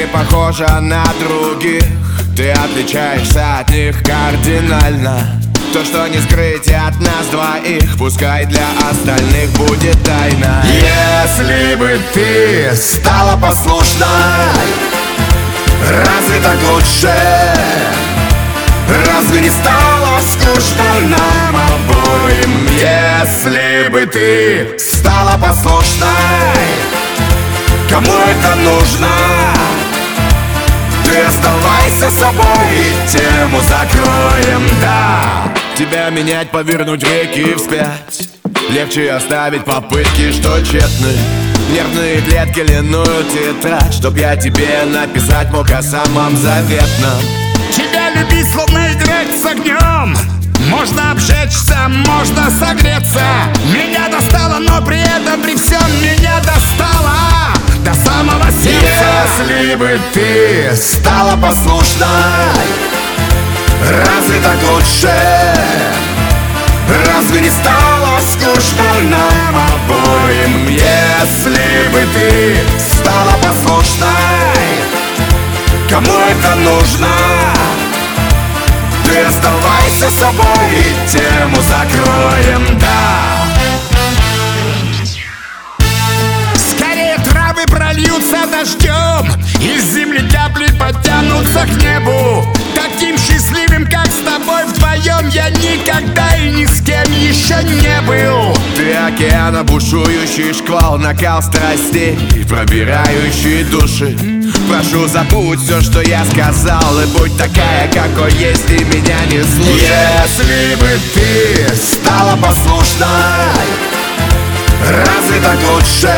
похожа на других, ты отличаешься от них кардинально. То, что не скрыть от нас двоих, пускай для остальных будет тайна. Если бы ты стала послушной, разве так лучше? Разве не стало скучно нам обоим? Если бы ты стала послушной, кому это нужно? Ты оставайся собой, и тему закроем, да. Тебя менять, повернуть реки вспять легче оставить попытки, что тщетны. Нервные клетки, ленную тетрадь, чтоб я тебе написать мог о самом заветном. Тебя любить, словно играть с огнем. Можно обжечься, можно согреться. Меня достало, но при этом при всем меня достало до самого сердца. Если бы ты стала послушной, разве так лучше? Разве не стало скучно нам обоим? Если бы ты стала послушной, кому это нужно? Ты оставайся собой, и тему закроем, да. Скорее травы прольются дождем, из земли капли потянутся к небу. Таким счастливым, как с тобой вдвоем, я никогда и ни с кем еще не был. Ты океана, бушующий шквал, накал страстей, пробирающий души. Прошу, забудь все, что я сказал, и будь такая, какой есть, и меня не слушай. Если бы ты стала послушной, разве так лучше?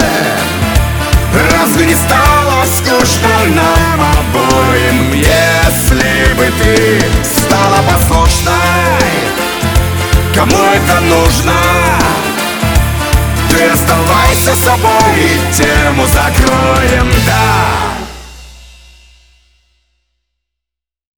Разве не стало скучно нам обоим? Если бы ты стала послушной, кому это нужно? Ты оставайся собой, и тему закроем, да.